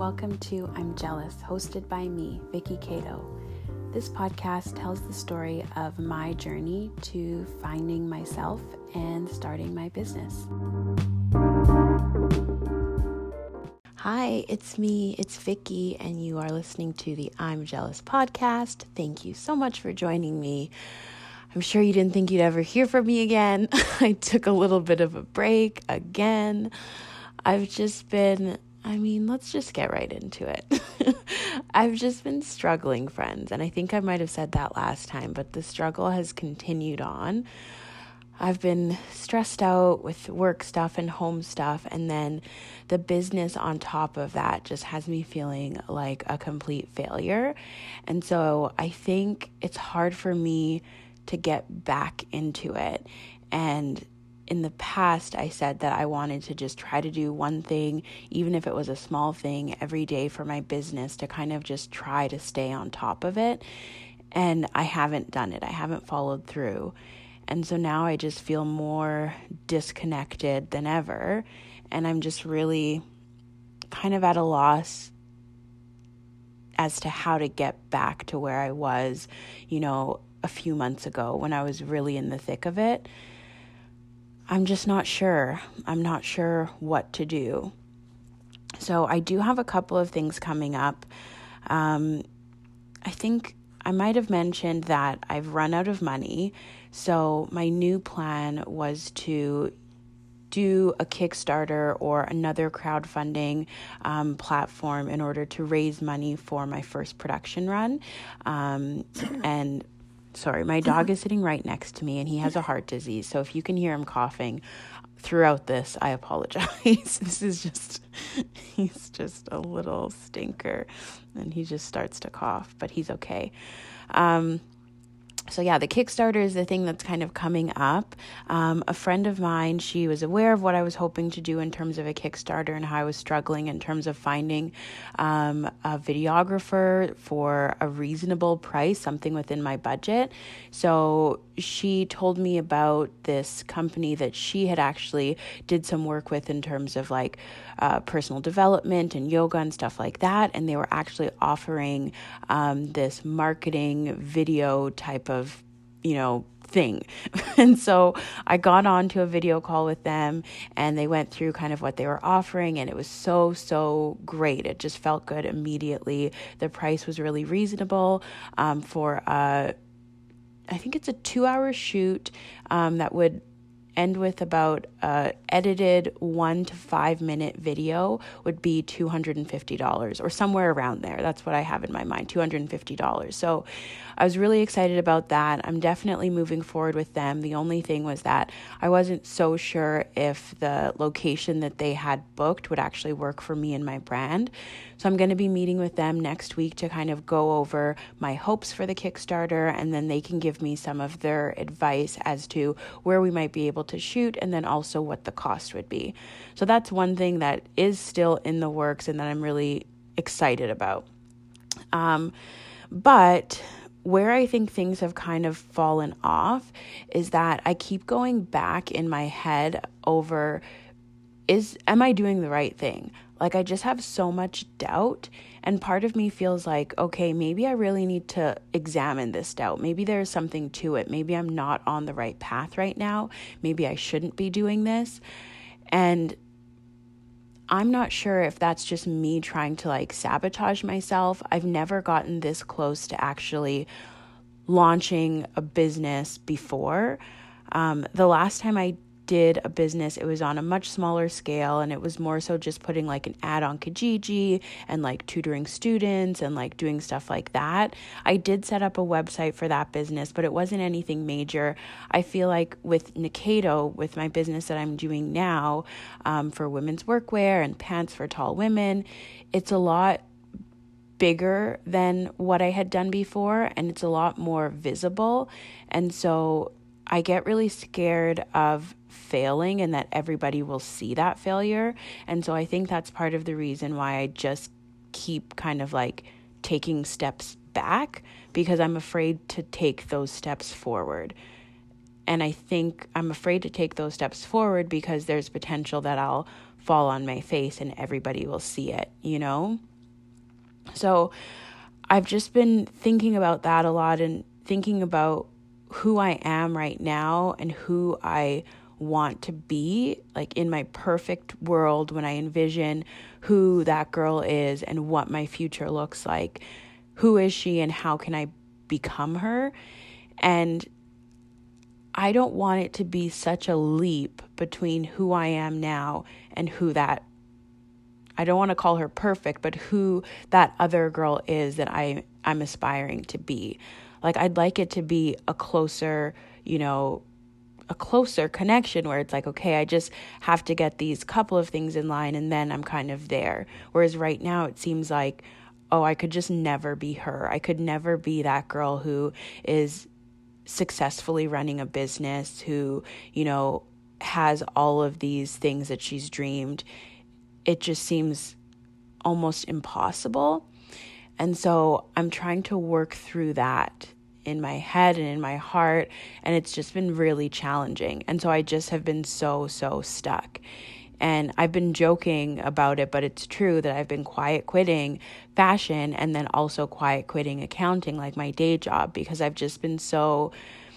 welcome to I'm Jealous, hosted by me, Vicky Cato. This podcast tells the story of my journey to finding myself and starting my business. Hi, it's me, it's Vicky, and you are listening to the I'm Jealous podcast. Thank you so much for joining me. I'm sure you didn't think you'd ever hear from me again. I took a little bit of a break again. Let's just get right into it. I've just been struggling, friends, and I think I might have said that last time, but the struggle has continued on. I've been stressed out with work stuff and home stuff, and then the business on top of that just has me feeling like a complete failure. And so I think it's hard for me to get back into it. And in the past, I said that I wanted to just try to do one thing, even if it was a small thing, every day for my business to kind of just try to stay on top of it. And I haven't done it. I haven't followed through. And so now I just feel more disconnected than ever. And I'm just really kind of at a loss as to how to get back to where I was, a few months ago when I was really in the thick of it. I'm just not sure. I'm not sure what to do. So I do have a couple of things coming up. I think I might have mentioned that I've run out of money. So my new plan was to do a Kickstarter or another crowdfunding platform in order to raise money for my first production run. Sorry, my dog is sitting right next to me and he has a heart disease. So if you can hear him coughing throughout this, I apologize. He's just a little stinker and he just starts to cough, but he's okay. So the Kickstarter is the thing that's kind of coming up. A friend of mine, she was aware of what I was hoping to do in terms of a Kickstarter and how I was struggling in terms of finding a videographer for a reasonable price, something within my budget. So she told me about this company that she had actually did some work with in terms of personal development and yoga and stuff like that. And they were actually offering this marketing video type of thing. And so I got on to a video call with them and they went through kind of what they were offering, and it was so great. It just felt good immediately. The price was really reasonable for I think it's a 2-hour shoot that would end with about edited 1 to 5 minute video would be $250 or somewhere around there. That's what I have in my mind, $250. So I was really excited about that. I'm definitely moving forward with them. The only thing was that I wasn't so sure if the location that they had booked would actually work for me and my brand. So I'm going to be meeting with them next week to kind of go over my hopes for the Kickstarter, and then they can give me some of their advice as to where we might be able to shoot and then also what the cost would be. So that's one thing that is still in the works and that I'm really excited about. But where I think things have kind of fallen off is that I keep going back in my head over, am I doing the right thing? I just have so much doubt, and part of me feels like, okay, maybe I really need to examine this doubt. Maybe there's something to it. Maybe I'm not on the right path right now. Maybe I shouldn't be doing this. And I'm not sure if that's just me trying to sabotage myself. I've never gotten this close to actually launching a business before. The last time I did a business, it was on a much smaller scale, and it was more so just putting an ad on Kijiji and tutoring students and doing stuff like that. I did set up a website for that business, but it wasn't anything major. I feel like with Nikato, with my business that I'm doing now for women's workwear and pants for tall women, it's a lot bigger than what I had done before, and it's a lot more visible. And so I get really scared of failing and that everybody will see that failure. And so I think that's part of the reason why I just keep kind of taking steps back, because I'm afraid to take those steps forward. And I think I'm afraid to take those steps forward because there's potential that I'll fall on my face and everybody will see it, So I've just been thinking about that a lot and thinking about who I am right now and who I want to be, like in my perfect world when I envision who that girl is and what my future looks like. Who is she and how can I become her? And I don't want it to be such a leap between who I am now and who that, I don't want to call her perfect, but who that other girl is that I'm aspiring to be. Like, I'd like it to be a closer, a closer connection where it's like, okay, I just have to get these couple of things in line and then I'm kind of there. Whereas right now it seems like, oh, I could just never be her. I could never be that girl who is successfully running a business, who, has all of these things that she's dreamed. It just seems almost impossible. And so I'm trying to work through that in my head and in my heart, and it's just been really challenging. And so I just have been so stuck. And I've been joking about it, but it's true that I've been quiet quitting fashion and then also quiet quitting accounting, like my day job, because I've just been so,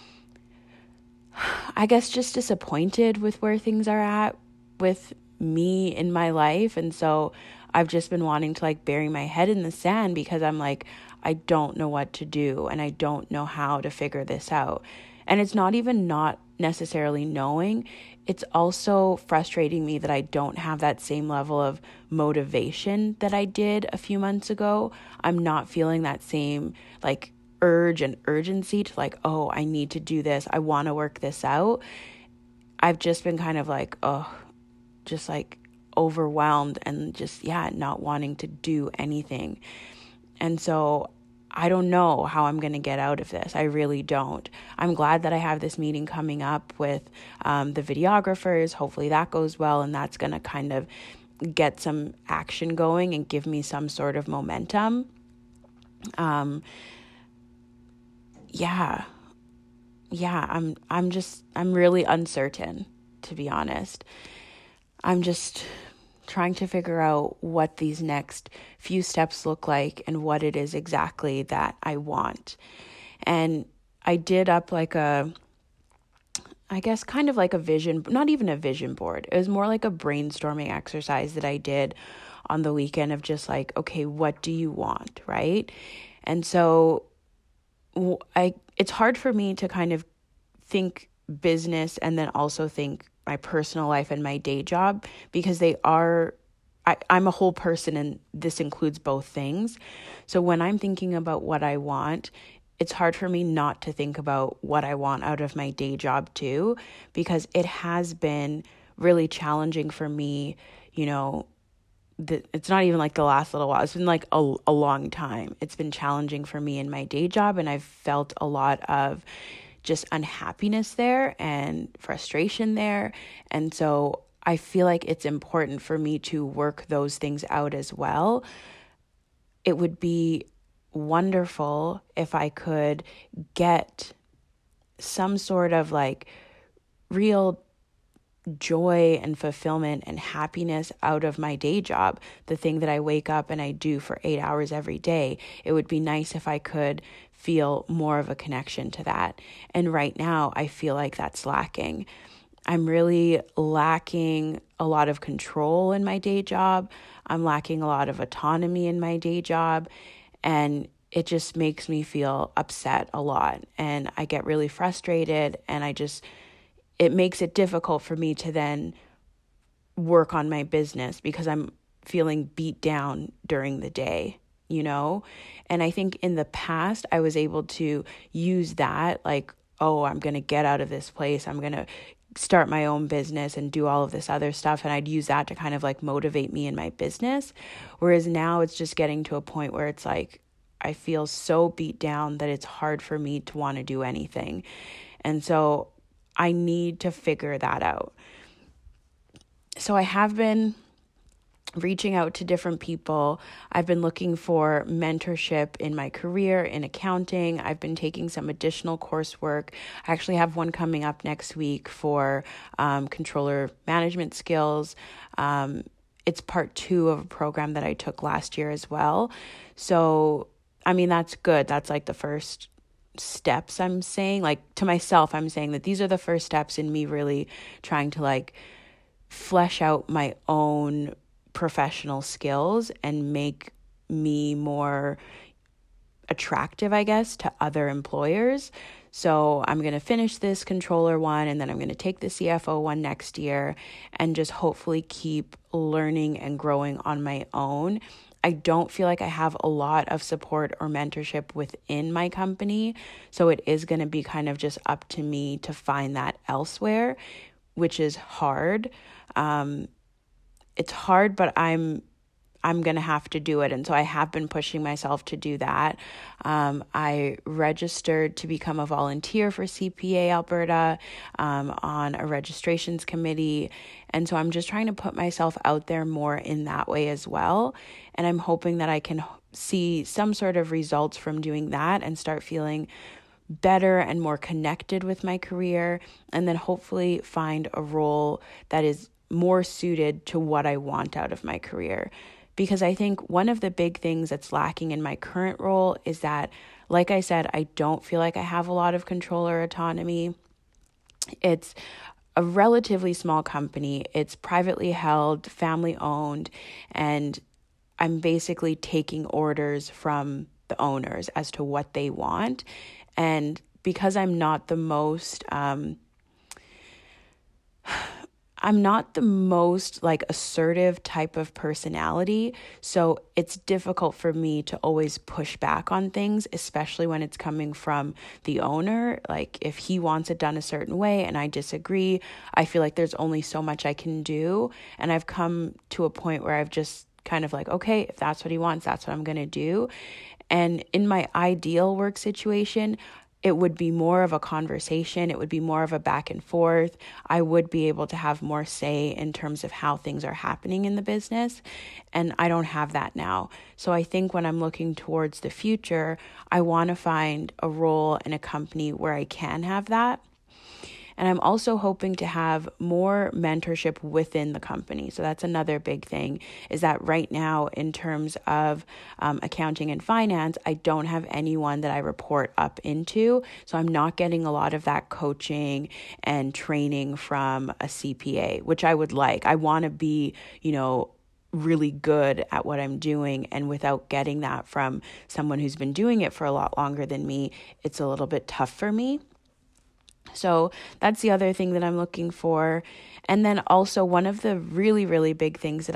I guess, just disappointed with where things are at with me in my life. And so I've just been wanting to like bury my head in the sand because I'm like, I don't know what to do and I don't know how to figure this out. And it's not even not necessarily knowing. It's also frustrating me that I don't have that same level of motivation that I did a few months ago. I'm not feeling that same like urge and urgency to like, oh, I need to do this. I want to work this out. I've just been kind of like, just like overwhelmed and just, not wanting to do anything. And so I don't know how I'm going to get out of this. I really don't. I'm glad that I have this meeting coming up with the videographers. Hopefully that goes well, and that's going to kind of get some action going and give me some sort of momentum. I'm really uncertain, to be honest. I'm just trying to figure out what these next few steps look like and what it is exactly that I want. And I did up like kind of like a vision, not even a vision board. It was more like a brainstorming exercise that I did on the weekend of just like, okay, what do you want, right? And so it's hard for me to kind of think business and then also think my personal life and my day job, because I'm a whole person and this includes both things. So when I'm thinking about what I want, it's hard for me not to think about what I want out of my day job too, because it has been really challenging for me, it's not even like the last little while. It's been like a long time. It's been challenging for me in my day job, and I've felt a lot of just unhappiness there and frustration there. And so I feel like it's important for me to work those things out as well. It would be wonderful if I could get some sort of like real joy and fulfillment and happiness out of my day job, the thing that I wake up and I do for 8 hours every day. It would be nice if I could feel more of a connection to that. And right now, I feel like that's lacking. I'm really lacking a lot of control in my day job. I'm lacking a lot of autonomy in my day job. And it just makes me feel upset a lot. And I get really frustrated, and it makes it difficult for me to then work on my business because I'm feeling beat down during the day, And I think in the past, I was able to use that, like, oh, I'm going to get out of this place. I'm going to start my own business and do all of this other stuff. And I'd use that to kind of like motivate me in my business. Whereas now it's just getting to a point where it's like, I feel so beat down that it's hard for me to want to do anything. And so I need to figure that out. So I have been reaching out to different people. I've been looking for mentorship in my career in accounting. I've been taking some additional coursework. I actually have one coming up next week for controller management skills. it's part 2 of a program that I took last year as well. So, I mean, that's good. That's like the first steps. I'm saying, like, to myself, I'm saying that these are the first steps in me really trying to like flesh out my own professional skills and make me more attractive, I guess, to other employers. So I'm going to finish this controller one, and then I'm going to take the CFO one next year and just hopefully keep learning and growing on my own. I don't feel like I have a lot of support or mentorship within my company. So it is going to be kind of just up to me to find that elsewhere, which is hard. It's hard, but I'm going to have to do it. And so I have been pushing myself to do that. I registered to become a volunteer for CPA Alberta on a registrations committee. And so I'm just trying to put myself out there more in that way as well. And I'm hoping that I can see some sort of results from doing that and start feeling better and more connected with my career, and then hopefully find a role that is more suited to what I want out of my career. Because I think one of the big things that's lacking in my current role is that, like I said, I don't feel like I have a lot of control or autonomy. It's a relatively small company. It's privately held, family owned, and I'm basically taking orders from the owners as to what they want. And because I'm not the most like assertive type of personality, so it's difficult for me to always push back on things, especially when it's coming from the owner. Like if he wants it done a certain way and I disagree, I feel like there's only so much I can do. And I've come to a point where I've just kind of like, okay, if that's what he wants, that's what I'm going to do. And in my ideal work situation, it would be more of a conversation. It would be more of a back and forth. I would be able to have more say in terms of how things are happening in the business. And I don't have that now. So I think when I'm looking towards the future, I want to find a role in a company where I can have that. And I'm also hoping to have more mentorship within the company. So that's another big thing, is that right now, in terms of accounting and finance, I don't have anyone that I report up into. So I'm not getting a lot of that coaching and training from a CPA, which I would like. I want to be, really good at what I'm doing. And without getting that from someone who's been doing it for a lot longer than me, it's a little bit tough for me. So that's the other thing that I'm looking for. And then also one of the really, really big things that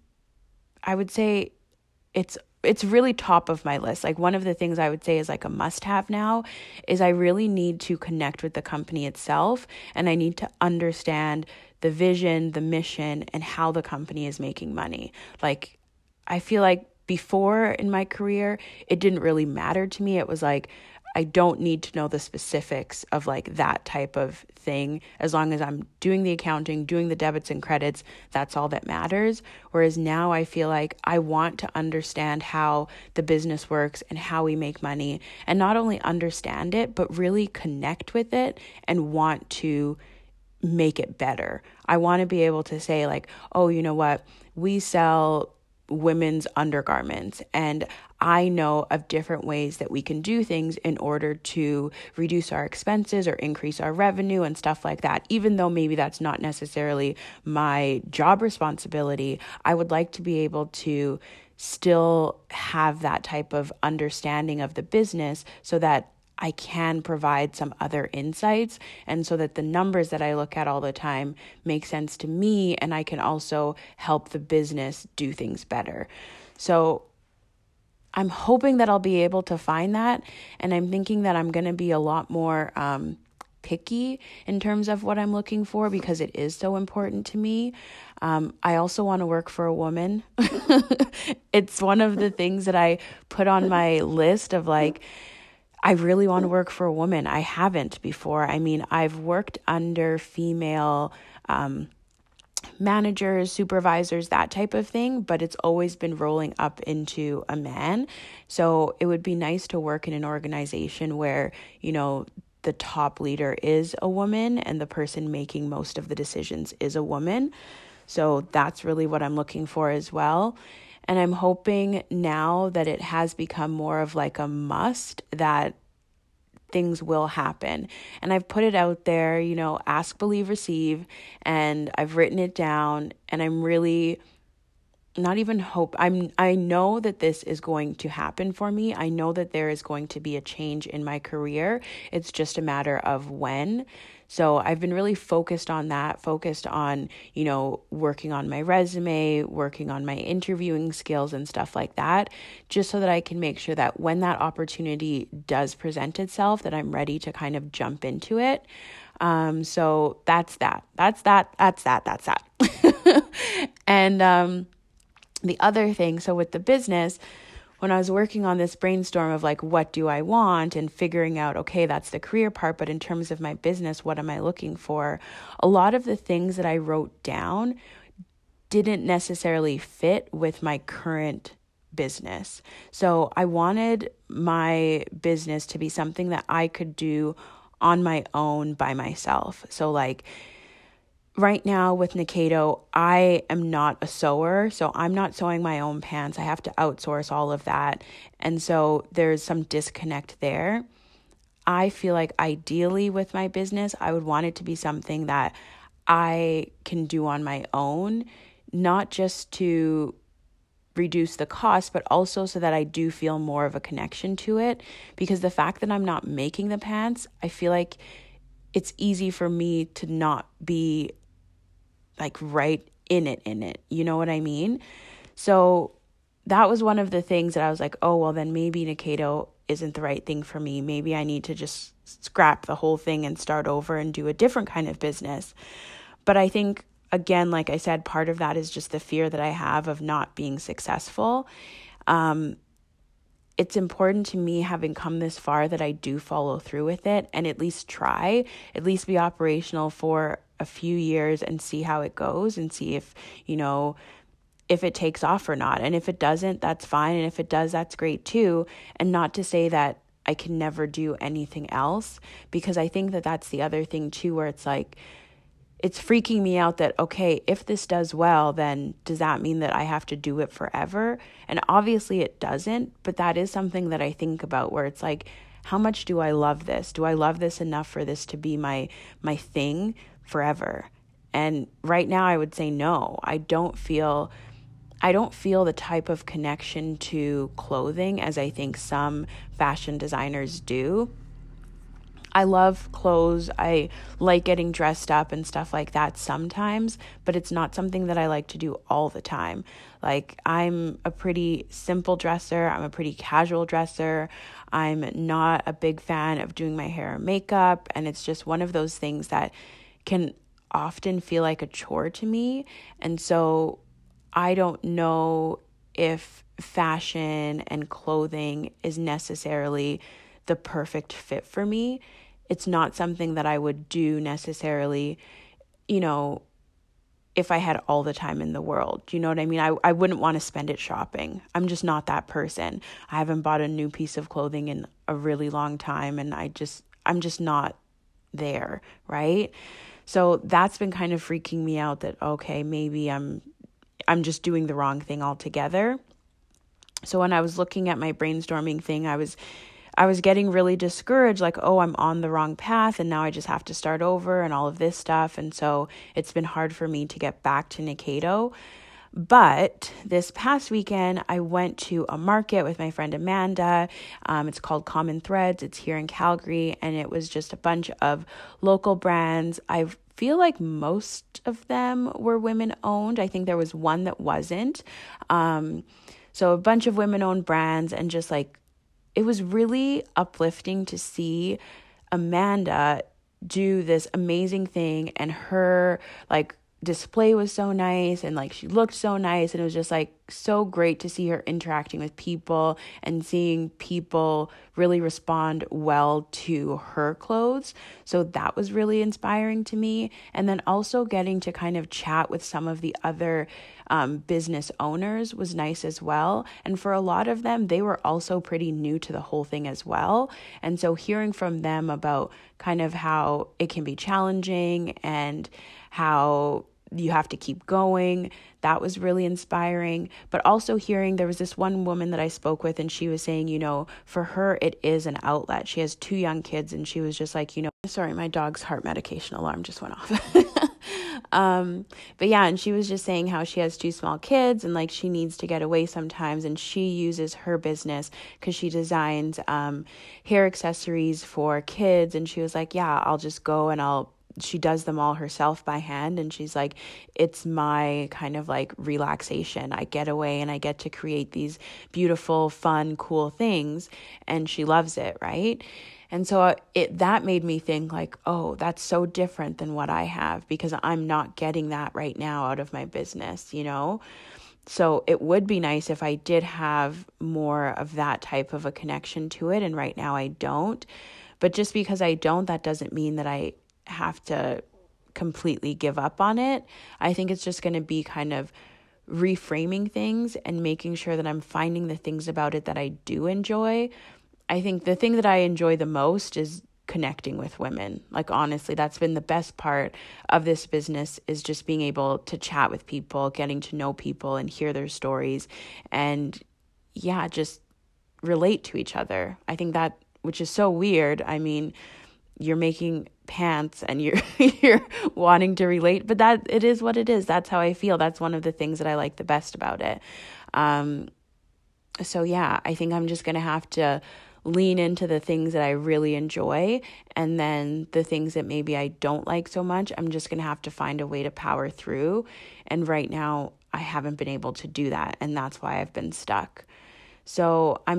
I would say it's really top of my list. Like one of the things I would say is like a must-have now is I really need to connect with the company itself, and I need to understand the vision, the mission, and how the company is making money. Like I feel like before in my career, it didn't really matter to me. It was like, I don't need to know the specifics of like that type of thing. As long as I'm doing the accounting, doing the debits and credits, that's all that matters. Whereas now I feel like I want to understand how the business works and how we make money, and not only understand it, but really connect with it and want to make it better. I want to be able to say like, oh, you know what? We sell women's undergarments, and I know of different ways that we can do things in order to reduce our expenses or increase our revenue and stuff like that. Even though maybe that's not necessarily my job responsibility, I would like to be able to still have that type of understanding of the business so that I can provide some other insights, and so that the numbers that I look at all the time make sense to me, and I can also help the business do things better. So I'm hoping that I'll be able to find that, and I'm thinking that I'm going to be a lot more picky in terms of what I'm looking for, because it is so important to me. I also want to work for a woman. It's one of the things that I put on my list of like, I really want to work for a woman. I haven't before. I mean, I've worked under female managers, supervisors, that type of thing, but it's always been rolling up into a man. So it would be nice to work in an organization where, the top leader is a woman and the person making most of the decisions is a woman. So that's really what I'm looking for as well. And I'm hoping now that it has become more of like a must that things will happen. And I've put it out there, ask, believe, receive. And I've written it down, and I'm really not even hope. I know that this is going to happen for me. I know that there is going to be a change in my career. It's just a matter of when. So I've been really focused on that, focused on, working on my resume, working on my interviewing skills and stuff like that, just so that I can make sure that when that opportunity does present itself, that I'm ready to kind of jump into it. So that's that. And, the other thing, so with the business, when I was working on this brainstorm of like, what do I want, and figuring out, okay, that's the career part, but in terms of my business, what am I looking for? A lot of the things that I wrote down didn't necessarily fit with my current business. So I wanted my business to be something that I could do on my own by myself. So like, right now with Nikado, I am not a sewer, so I'm not sewing my own pants. I have to outsource all of that. And so there's some disconnect there. I feel like ideally with my business, I would want it to be something that I can do on my own, not just to reduce the cost, but also so that I do feel more of a connection to it. Because the fact that I'm not making the pants, I feel like it's easy for me to not be like right in it. You know what I mean? So that was one of the things that I was like, oh, well, then maybe Nikado isn't the right thing for me. Maybe I need to just scrap the whole thing and start over and do a different kind of business. But I think, again, like I said, part of that is just the fear that I have of not being successful. It's important to me, having come this far, that I do follow through with it and at least try, at least be operational for a few years and see how it goes, and see if, if it takes off or not. And if it doesn't, that's fine. And if it does, that's great too. And not to say that I can never do anything else, because I think that that's the other thing too, where it's like, it's freaking me out that, okay, if this does well, then does that mean that I have to do it forever? And obviously it doesn't, but that is something that I think about, where it's like, how much do I love this? Do I love this enough for this to be my thing forever? And right now I would say no. I don't feel the type of connection to clothing as I think some fashion designers do. I love clothes. I like getting dressed up and stuff like that sometimes, but it's not something that I like to do all the time. Like, I'm a pretty simple dresser. I'm a pretty casual dresser. I'm not a big fan of doing my hair and makeup, and it's just one of those things that can often feel like a chore to me. And so I don't know if fashion and clothing is necessarily the perfect fit for me. It's not something that I would do necessarily, if I had all the time in the world. You know what I mean? I wouldn't want to spend it shopping. I'm just not that person. I haven't bought a new piece of clothing in a really long time, and I'm just not there, right? So that's been kind of freaking me out, that, okay, maybe I'm just doing the wrong thing altogether. So when I was looking at my brainstorming thing, I was getting really discouraged, like, oh, I'm on the wrong path and now I just have to start over and all of this stuff. And so it's been hard for me to get back to Nikado. But this past weekend, I went to a market with my friend Amanda. It's called Common Threads. It's here in Calgary, and it was just a bunch of local brands. I feel like most of them were women-owned. I think there was one that wasn't. So a bunch of women-owned brands, and just like, it was really uplifting to see Amanda do this amazing thing, and her like display was so nice, and like she looked so nice, and it was just like so great to see her interacting with people and seeing people really respond well to her clothes. So that was really inspiring to me. And then also getting to kind of chat with some of the other business owners was nice as well. And for a lot of them, they were also pretty new to the whole thing as well. And so hearing from them about kind of how it can be challenging, and how you have to keep going. That was really inspiring. But also hearing, there was this one woman that I spoke with, and she was saying, for her, it is an outlet. She has 2 young kids, and she was just like, sorry, my dog's heart medication alarm just went off. But yeah, and she was just saying how she has 2 small kids and like she needs to get away sometimes. And she uses her business because she designs hair accessories for kids. And she was like, yeah, I'll just go and she does them all herself by hand. And she's like, it's my kind of like relaxation. I get away and I get to create these beautiful, fun, cool things. And she loves it, right? And so that made me think like, oh, that's so different than what I have, because I'm not getting that right now out of my business, So it would be nice if I did have more of that type of a connection to it. And right now I don't. But just because I don't, that doesn't mean that I have to completely give up on it. I think it's just going to be kind of reframing things and making sure that I'm finding the things about it that I do enjoy. I think the thing that I enjoy the most is connecting with women. Like, honestly, that's been the best part of this business, is just being able to chat with people, getting to know people and hear their stories, and yeah, just relate to each other. I think that, which is so weird. I mean, you're making pants and you're wanting to relate, but that it is what it is. That's how I feel. That's one of the things that I like the best about it. So yeah, I think I'm just going to have to lean into the things that I really enjoy, and then the things that maybe I don't like so much, I'm just going to have to find a way to power through. And right now I haven't been able to do that, and that's why I've been stuck. So I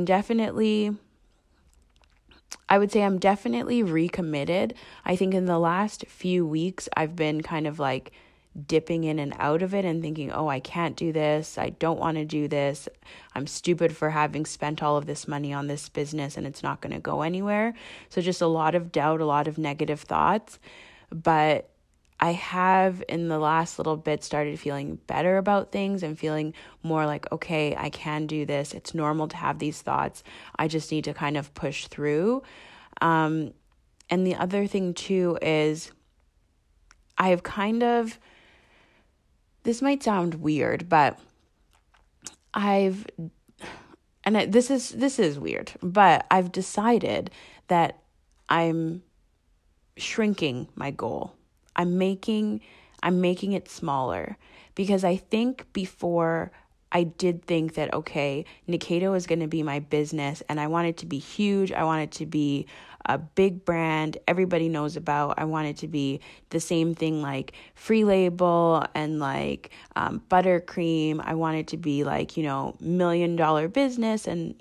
would say I'm definitely recommitted. I think in the last few weeks, I've been kind of like dipping in and out of it and thinking, oh, I can't do this. I don't want to do this. I'm stupid for having spent all of this money on this business and it's not going to go anywhere. So just a lot of doubt, a lot of negative thoughts. But I have in the last little bit started feeling better about things and feeling more like, okay, I can do this. It's normal to have these thoughts. I just need to kind of push through. And the other thing too is I've kind of, this might sound weird, but this is weird, but I've decided that I'm shrinking my goal. I'm making it smaller, because I think before I did think that, okay, Nikado is going to be my business and I want it to be huge. I want it to be a big brand everybody knows about. I want it to be the same thing like Free Label and like Buttercream. I want it to be like, $1 million business and,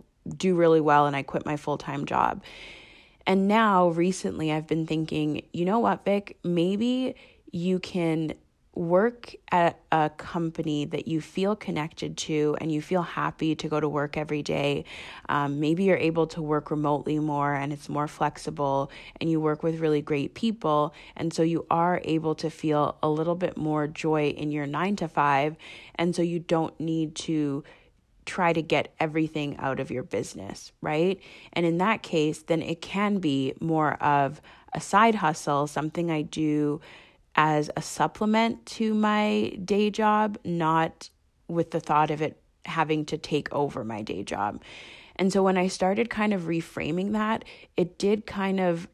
do really well. And I quit my full-time job. And now recently I've been thinking, you know what, Vic, maybe you can work at a company that you feel connected to and you feel happy to go to work every day. Maybe you're able to work remotely more and it's more flexible and you work with really great people. And so you are able to feel a little bit more joy in your 9 to 5. And so you don't need to try to get everything out of your business, right? And in that case, then it can be more of a side hustle, something I do as a supplement to my day job, not with the thought of it having to take over my day job. And so when I started kind of reframing that, it did kind of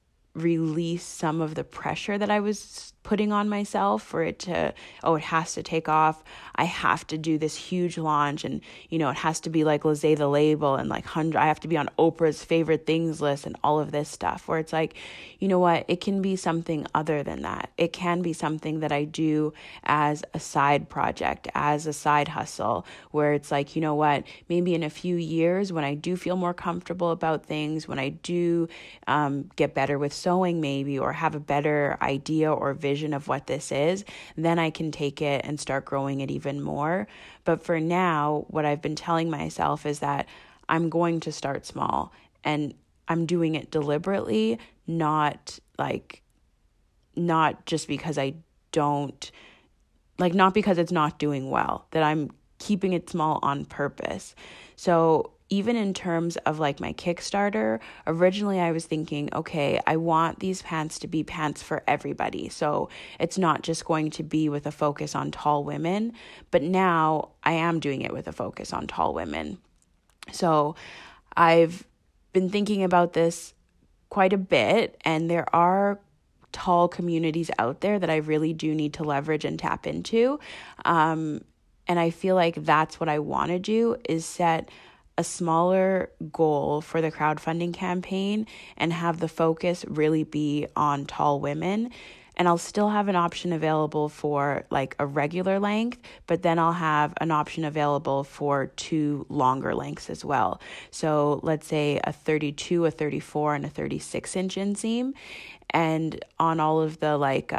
release some of the pressure that I was putting on myself for it to, it has to take off. I have to do this huge launch and, it has to be like Lizzie the Label and like I have to be on Oprah's favorite things list and all of this stuff, where it's like, you know what, it can be something other than that. It can be something that I do as a side project, as a side hustle, where it's like, you know what, maybe in a few years when I do feel more comfortable about things, when I do get better with sewing maybe, or have a better idea or vision of what this is, then I can take it and start growing it even more. But for now, what I've been telling myself is that I'm going to start small and I'm doing it deliberately, not just because I don't, not because it's not doing well, that I'm keeping it small on purpose. So even in terms of like my Kickstarter, originally I was thinking, okay, I want these pants to be pants for everybody. So it's not just going to be with a focus on tall women, but now I am doing it with a focus on tall women. So I've been thinking about this quite a bit, and there are tall communities out there that I really do need to leverage and tap into. And I feel like that's what I want to do, is set a smaller goal for the crowdfunding campaign and have the focus really be on tall women. And I'll still have an option available for like a regular length, but then I'll have an option available for 2 longer lengths as well. So let's say a 32, a 34, and a 36-inch inseam. And on all of the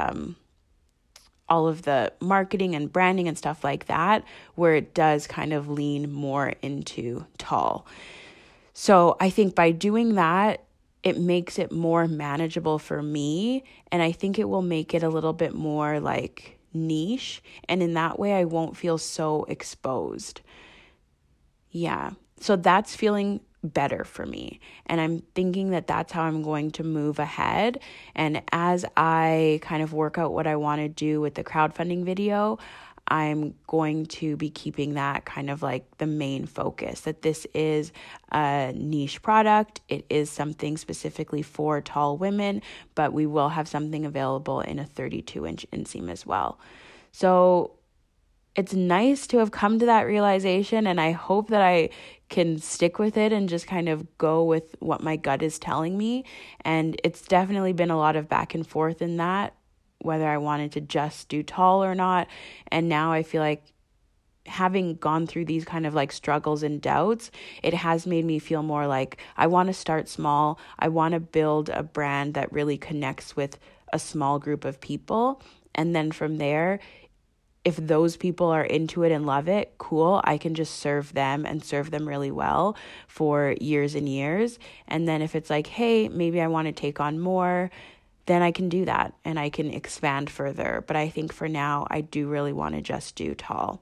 all of the marketing and branding and stuff like that, where it does kind of lean more into tall. So I think by doing that, it makes it more manageable for me. And I think it will make it a little bit more like niche. And in that way, I won't feel so exposed. Yeah. So that's feeling better for me. And I'm thinking that that's how I'm going to move ahead. And as I kind of work out what I want to do with the crowdfunding video, I'm going to be keeping that kind of like the main focus, that this is a niche product. It is something specifically for tall women, but we will have something available in a 32-inch inseam as well. So it's nice to have come to that realization, and I hope that I can stick with it and just kind of go with what my gut is telling me. And it's definitely been a lot of back and forth in that, whether I wanted to just do tall or not. And now I feel like having gone through these kind of like struggles and doubts, it has made me feel more like I want to start small. I want to build a brand that really connects with a small group of people. And then from there, if those people are into it and love it, cool, I can just serve them and serve them really well for years and years. And then if it's like, hey, maybe I want to take on more, then I can do that and I can expand further. But I think for now, I do really want to just do tall.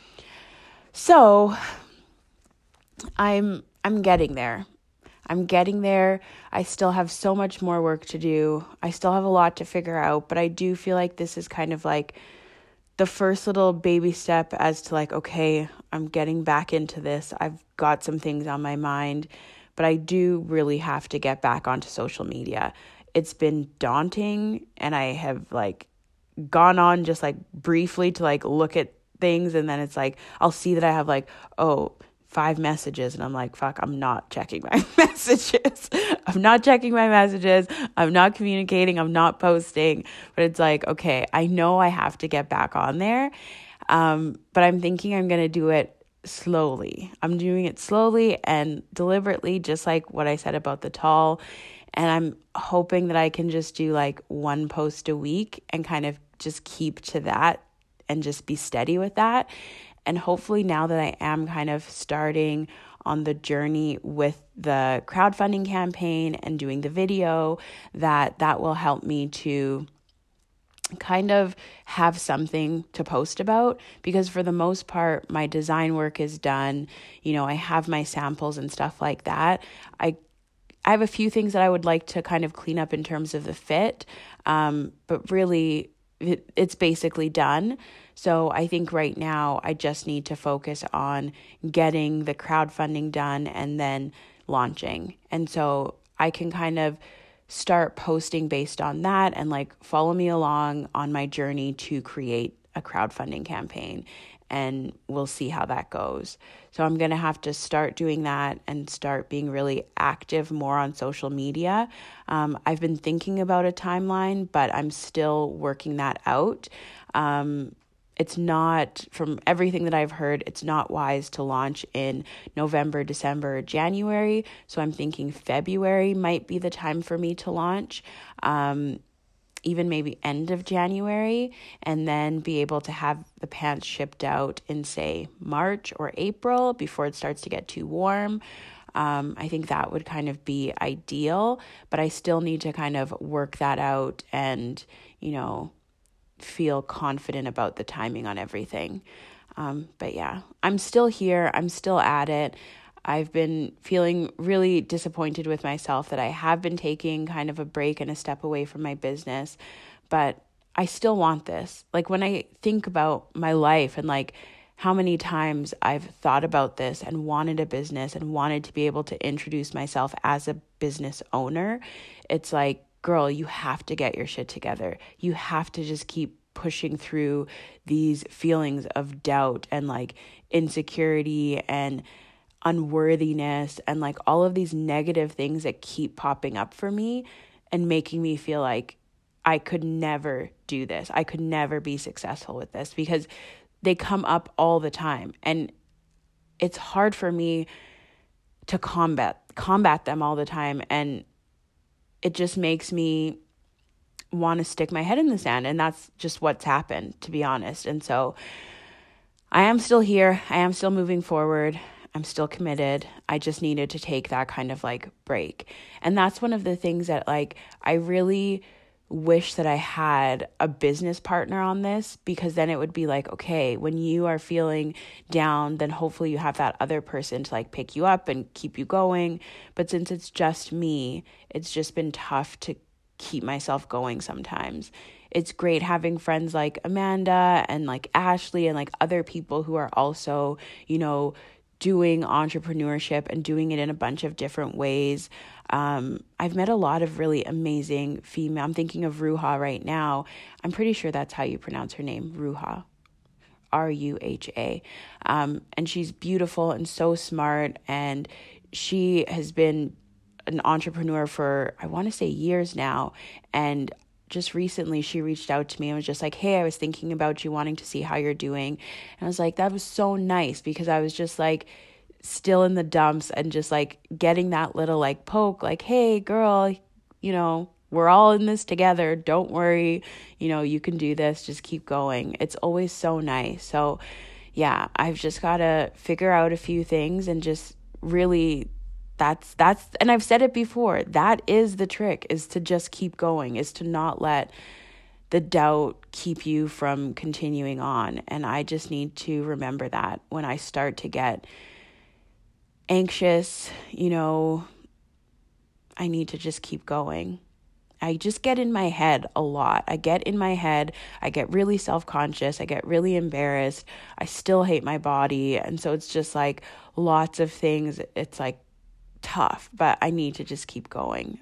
So I'm getting there. I'm getting there. I still have so much more work to do. I still have a lot to figure out, but I do feel like this is kind of like the first little baby step as to like, okay, I'm getting back into this. I've got some things on my mind, but I do really have to get back onto social media. It's been daunting, and I have like gone on just like briefly to like look at things, and then it's like I'll see that I have like 5 messages, and I'm like, fuck, I'm not checking my messages. I'm not checking my messages. I'm not communicating. I'm not posting. But it's like, okay, I know I have to get back on there. But I'm thinking I'm going to do it slowly. I'm doing it slowly and deliberately, just like what I said about the tall. And I'm hoping that I can just do like 1 post a week and kind of just keep to that and just be steady with that. And hopefully now that I am kind of starting on the journey with the crowdfunding campaign and doing the video, that will help me to kind of have something to post about, because for the most part, my design work is done. You know, I have my samples and stuff like that. I have a few things that I would like to kind of clean up in terms of the fit, but really it's basically done. So I think right now I just need to focus on getting the crowdfunding done and then launching. And so I can kind of start posting based on that and like follow me along on my journey to create a crowdfunding campaign, and we'll see how that goes. So I'm going to have to start doing that and start being really active more on social media. I've been thinking about a timeline, but I'm still working that out. It's not, from everything that I've heard, it's not wise to launch in November, December, or January. So I'm thinking February might be the time for me to launch. Even maybe end of January, and then be able to have the pants shipped out in, say, March or April before it starts to get too warm. I think that would kind of be ideal, but I still need to kind of work that out and, you know, feel confident about the timing on everything. But yeah, I'm still here. I'm still at it. I've been feeling really disappointed with myself that I have been taking kind of a break and a step away from my business, but I still want this. Like when I think about my life and like how many times I've thought about this and wanted a business and wanted to be able to introduce myself as a business owner, it's like, girl, you have to get your shit together. You have to just keep pushing through these feelings of doubt and like insecurity and unworthiness and like all of these negative things that keep popping up for me and making me feel like I could never do this. I could never be successful with this because they come up all the time. And it's hard for me to combat them all the time. And it just makes me want to stick my head in the sand. And that's just what's happened, to be honest. And so I am still here. I am still moving forward. I'm still committed. I just needed to take that kind of like break. And that's one of the things that like I really wish that I had a business partner on this, because then it would be like, okay, when you are feeling down, then hopefully you have that other person to like pick you up and keep you going. But since it's just me, it's just been tough to keep myself going sometimes. It's great having friends like Amanda and like Ashley and like other people who are also, you know, doing entrepreneurship and doing it in a bunch of different ways. I've met a lot of really amazing female. I'm thinking of Ruha right now. I'm pretty sure that's how you pronounce her name, Ruha, Ruha. And she's beautiful and so smart. And she has been an entrepreneur for, I want to say, years now. And just recently she reached out to me and was just like, hey, I was thinking about you, wanting to see how you're doing. And I was like, that was so nice, because I was just like still in the dumps and just like getting that little like poke, like, hey girl, you know, we're all in this together. Don't worry. You know, you can do this. Just keep going. It's always so nice. So yeah, I've just got to figure out a few things and just really that's, and I've said it before, that is the trick, is to just keep going, is to not let the doubt keep you from continuing on. And I just need to remember that when I start to get anxious, you know, I need to just keep going. I just get in my head a lot. I get in my head. I get really self-conscious. I get really embarrassed. I still hate my body. And so it's just like lots of things. It's like tough, but I need to just keep going.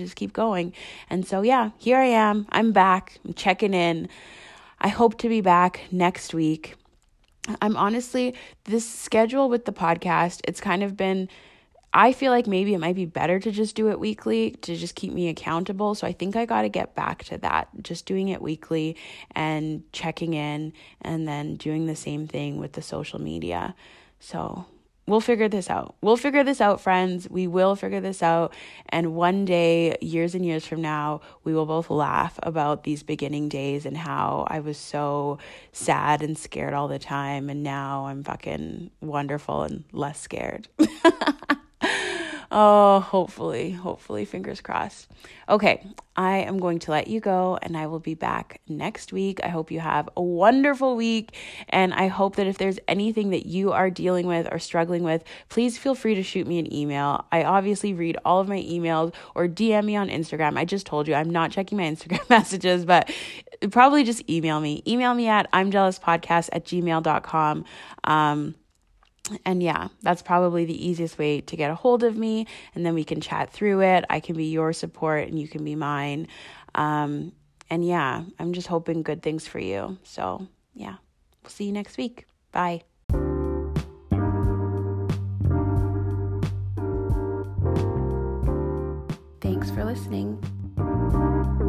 And so, yeah, here I am. I'm back. I'm checking in. I hope to be back next week. I'm honestly, this schedule with the podcast, it's kind of been, I feel like maybe it might be better to just do it weekly to just keep me accountable. So I think I got to get back to that, just doing it weekly and checking in, and then doing the same thing with the social media. So we'll figure this out. Friends. We will figure this out. And one day, years and years from now, we will both laugh about these beginning days and how I was so sad and scared all the time. And now I'm fucking wonderful and less scared. Oh, hopefully, fingers crossed. Okay, I am going to let you go, and I will be back next week. I hope you have a wonderful week, and I hope that if there's anything that you are dealing with or struggling with, please feel free to shoot me an email. I obviously read all of my emails, or DM me on Instagram. I just told you I'm not checking my Instagram messages, but probably just email me. Email me at imjealouspodcast@gmail.com. And yeah, that's probably the easiest way to get a hold of me. And then we can chat through it. I can be your support and you can be mine. And yeah, I'm just hoping good things for you. So yeah, we'll see you next week. Bye. Thanks for listening.